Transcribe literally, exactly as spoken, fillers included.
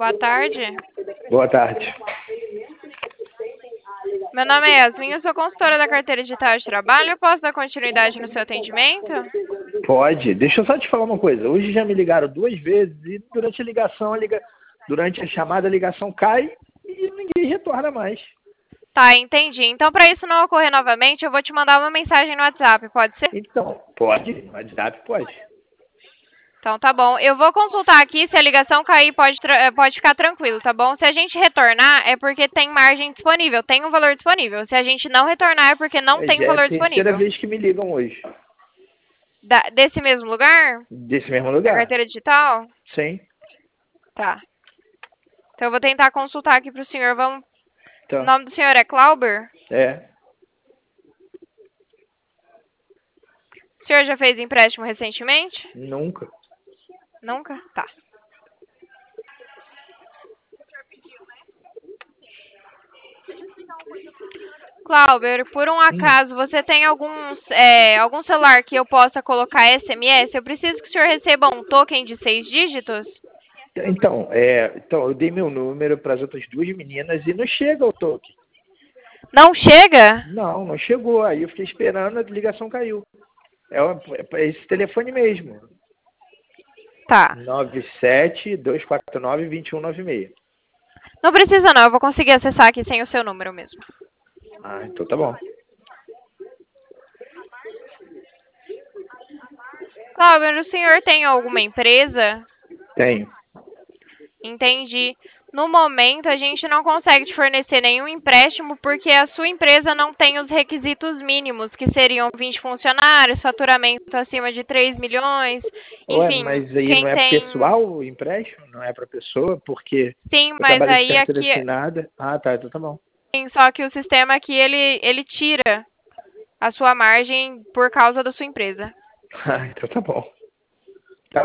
Boa tarde. Boa tarde. Meu nome é Yasmin, eu sou consultora da carteira digital de trabalho. Eu posso dar continuidade no seu atendimento? Pode. Deixa eu só te falar uma coisa. Hoje já me ligaram duas vezes e durante a ligação, a liga... durante a chamada, a ligação cai e ninguém retorna mais. Tá, entendi. Então, para isso não ocorrer novamente, eu vou te mandar uma mensagem no WhatsApp, pode ser? Então, pode. No WhatsApp pode. Então, tá bom. Eu vou consultar aqui, se a ligação cair, pode, pode ficar tranquilo, tá bom? Se a gente retornar, é porque tem margem disponível, tem um valor disponível. Se a gente não retornar, é porque não É, tem um já é a valor terceira disponível. vez que me ligam hoje. Da, desse mesmo lugar? Desse mesmo Da lugar? carteira digital? Sim. Tá. Então, eu vou tentar consultar aqui pro senhor. Vamos... Então, O nome do senhor é Clauber? é. O senhor já fez empréstimo recentemente? Nunca. Nunca? Tá. Clauber, por um acaso, você tem algum, é, algum celular que eu possa colocar S M S? Eu preciso que o senhor receba um token de seis dígitos? Então, é, então, eu dei meu número para as outras duas meninas e não chega o toque. Não chega? Não, não chegou. Aí eu fiquei esperando, a ligação caiu. É, o- é esse telefone mesmo. Tá. nove sete dois quatro nove dois um nove seis. Não precisa não, eu vou conseguir acessar aqui sem o seu número mesmo. Ah, então tá bom. Clauber, o senhor tem alguma empresa? Tenho. Entendi. No momento, a gente não consegue te fornecer nenhum empréstimo porque a sua empresa não tem os requisitos mínimos, que seriam vinte funcionários, faturamento acima de três milhões, Ué, enfim, mas aí não quem é tem... pessoal o empréstimo? Não é para pessoa? Porque Sim, eu mas trabalho de aí carteira aqui... assinada. Ah, tá, então tá bom. Sim, só que o sistema aqui, ele, ele tira a sua margem por causa da sua empresa. Ah, então tá bom.